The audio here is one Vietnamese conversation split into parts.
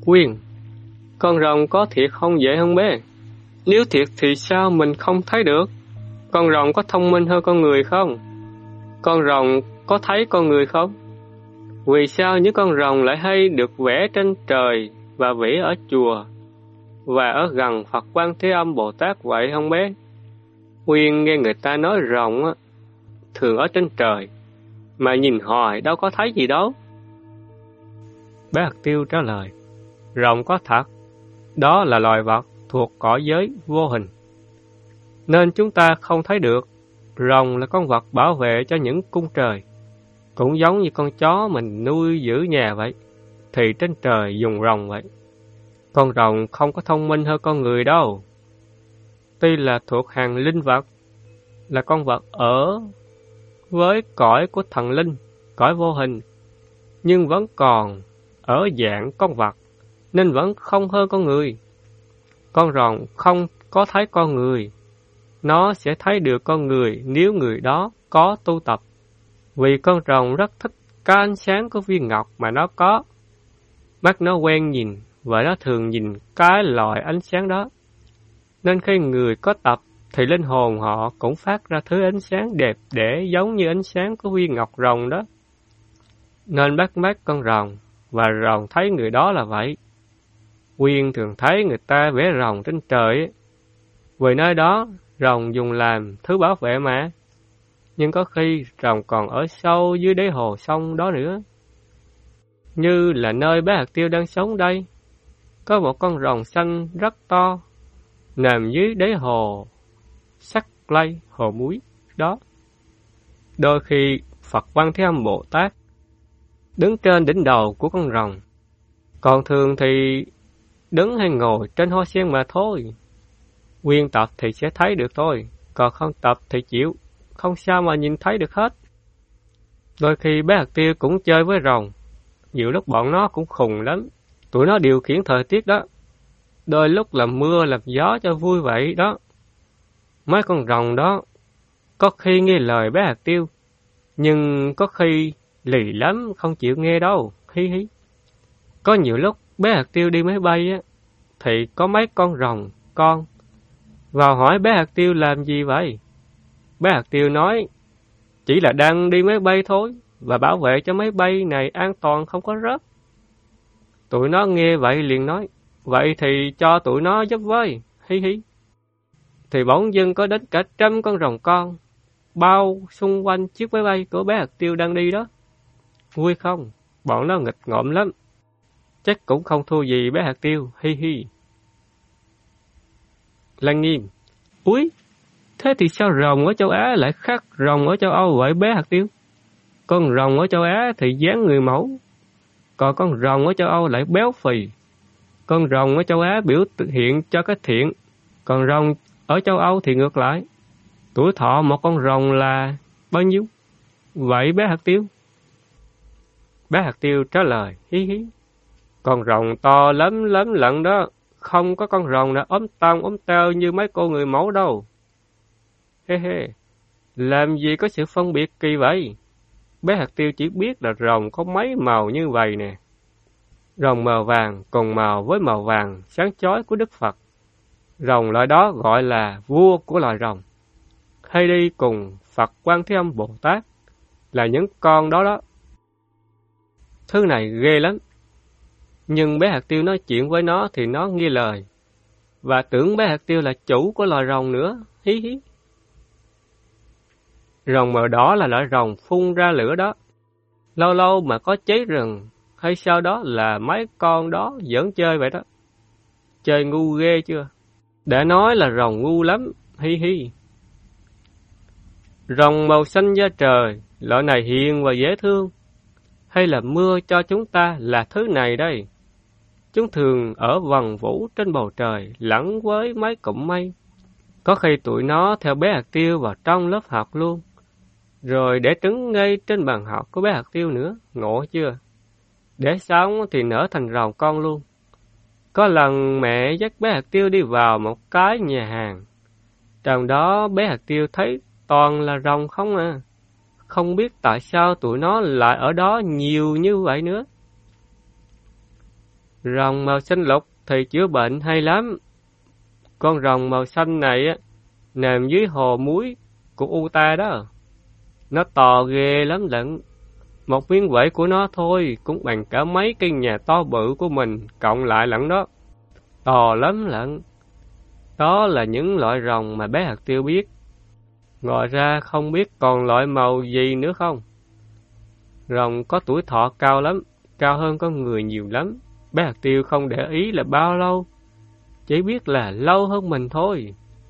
Quyên, con rồng có thiệt không vậy không bé? Nếu thiệt thì sao mình không thấy được? Con rồng có thông minh hơn con người không? Con rồng có thấy con người không? Vì sao những con rồng lại hay được vẽ trên trời và vẽ ở chùa và ở gần Phật Quan Thế Âm Bồ Tát vậy không bé? Quyên nghe người ta nói rồng thường ở trên trời, mà nhìn hoài đâu có thấy gì đâu. Bé Hạt Tiêu trả lời, rồng có thật, đó là loài vật thuộc cõi giới vô hình, nên chúng ta không thấy được. Rồng là con vật bảo vệ cho những cung trời, cũng giống như con chó mình nuôi giữ nhà vậy, thì trên trời dùng rồng vậy. Con rồng không có thông minh hơn con người đâu. Tuy là thuộc hàng linh vật, là con vật ở với cõi của thần linh, cõi vô hình, nhưng vẫn còn ở dạng con vật, nên vẫn không hơn con người. Con rồng không có thấy con người, nó sẽ thấy được con người nếu người đó có tu tập, vì con rồng rất thích cái ánh sáng của viên ngọc mà nó có. Mắt nó quen nhìn, và nó thường nhìn cái loại ánh sáng đó. Nên khi người có tập, thì linh hồn họ cũng phát ra thứ ánh sáng đẹp để giống như ánh sáng của viên ngọc rồng đó. Nên bắt mắt con rồng, và rồng thấy người đó là vậy. Quyên thường thấy người ta vẽ rồng trên trời, vì nơi đó rồng dùng làm thứ bảo vệ mà. Nhưng có khi rồng còn ở sâu dưới đáy hồ sông đó nữa. Như là nơi bé Hạt Tiêu đang sống đây, có một con rồng xanh rất to, nằm dưới đáy hồ Sắc Lây, hồ muối đó. Đôi khi Phật Quan Thế Âm Bồ Tát đứng trên đỉnh đầu của con rồng, còn thường thì đứng hay ngồi trên hoa sen mà thôi. Quyên tập thì sẽ thấy được thôi, còn không tập thì chịu, không sao mà nhìn thấy được hết. Đôi khi bé Hạt Tiêu cũng chơi với rồng, nhiều lúc bọn nó cũng khùng lắm, tụi nó điều khiển thời tiết đó, đôi lúc làm mưa làm gió cho vui vậy đó. Mấy con rồng đó có khi nghe lời bé Hạt Tiêu, nhưng có khi lì lắm không chịu nghe đâu, hi hi. Có nhiều lúc bé Hạt Tiêu đi máy bay thì có mấy con rồng con vào hỏi bé Hạt Tiêu làm gì vậy. Bé Hạt Tiêu nói chỉ là đang đi máy bay thôi, và bảo vệ cho máy bay này an toàn không có rớt. Tụi nó nghe vậy liền nói, vậy thì cho tụi nó giúp với, hi hi. Thì bỗng dưng có đến cả 100 con rồng con bao xung quanh chiếc máy bay của bé Hạt Tiêu đang đi đó. Vui không? Bọn nó nghịch ngợm lắm, chắc cũng không thua gì bé Hạt Tiêu, hi hi. Lăng Nghiêm, úi, thế thì sao rồng ở châu Á lại khác rồng ở châu Âu vậy bé Hạt Tiêu? Con rồng ở châu Á thì dáng người mẫu, còn con rồng ở châu Âu lại béo phì. Con rồng ở châu Á biểu hiện cho cái thiện, còn rồng ở châu Âu thì ngược lại. Tuổi thọ một con rồng là bao nhiêu vậy bé Hạt Tiêu? Bé Hạt Tiêu trả lời, hí hí, con rồng to lắm lắm lận đó, không có con rồng nào ốm tông ốm teo như mấy cô người mẫu đâu. Hê hê, làm gì có sự phân biệt kỳ vậy? Bé Hạt Tiêu chỉ biết là rồng có mấy màu như vậy nè. Rồng màu vàng cùng màu với màu vàng sáng chói của Đức Phật. Rồng loại đó gọi là vua của loài rồng. Hay đi cùng Phật Quan Thế Âm Bồ Tát là những con đó đó. Thứ này ghê lắm. Nhưng bé Hạt Tiêu nói chuyện với nó thì nó nghe lời, và tưởng bé Hạt Tiêu là chủ của loài rồng nữa, hí hí. Rồng màu đỏ là loại rồng phun ra lửa đó. Lâu lâu mà có cháy rừng hay sao đó là mấy con đó giỡn chơi vậy đó. Chơi ngu ghê chưa? Đã nói là rồng ngu lắm, hi hi. Rồng màu xanh da trời, loại này hiền và dễ thương. Hay là mưa cho chúng ta là thứ này đây. Chúng thường ở vần vũ trên bầu trời lẫn với mấy cụm mây. Có khi tụi nó theo bé Hạt Tiêu vào trong lớp học luôn, rồi để trứng ngay trên bàn học của bé Hạt Tiêu nữa, ngộ chưa? Để sống thì nở thành rồng con luôn. Có lần mẹ dắt bé Hạt Tiêu đi vào một cái nhà hàng, trong đó bé Hạt Tiêu thấy toàn là rồng không à. Không biết tại sao tụi nó lại ở đó nhiều như vậy nữa. Rồng màu xanh lục thì chữa bệnh hay lắm. Con rồng màu xanh này á, nằm dưới hồ muối của Utah đó. Nó to ghê lắm lận. Một miếng vảy của nó thôi cũng bằng cả mấy căn nhà to bự của mình cộng lại lận đó. To lắm lận. Đó là những loại rồng mà bé Hạt Tiêu biết. Ngoài ra không biết còn loại màu gì nữa không? Rồng có tuổi thọ cao lắm, cao hơn con người nhiều lắm. Bé Hạt Tiêu không để ý là bao lâu, chỉ biết là lâu hơn mình thôi.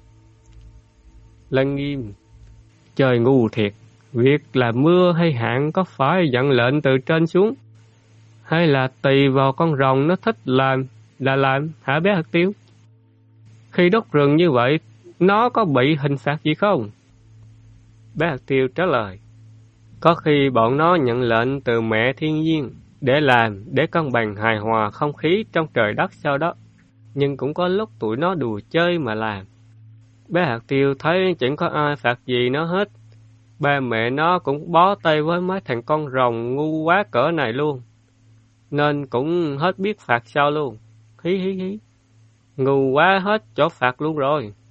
Lân Nghiêm: Trời ngu thiệt, việc là mưa hay hạn có phải nhận lệnh từ trên xuống, hay là tùy vào con rồng nó thích làm là làm hả bé Hạt Tiêu? Khi đốt rừng như vậy, nó có bị hình phạt gì không? Bé Hạt Tiêu trả lời: Có khi bọn nó nhận lệnh từ mẹ thiên nhiên để cân bằng hài hòa không khí trong trời đất sau đó, nhưng cũng có lúc tụi nó đùa chơi mà làm. Bé Hạt Tiêu thấy chẳng có ai phạt gì nó hết. Ba mẹ nó cũng bó tay với mấy thằng con rồng ngu quá cỡ này luôn, nên cũng hết biết phạt sao luôn. Hí hí hí, ngu quá hết chỗ phạt luôn rồi.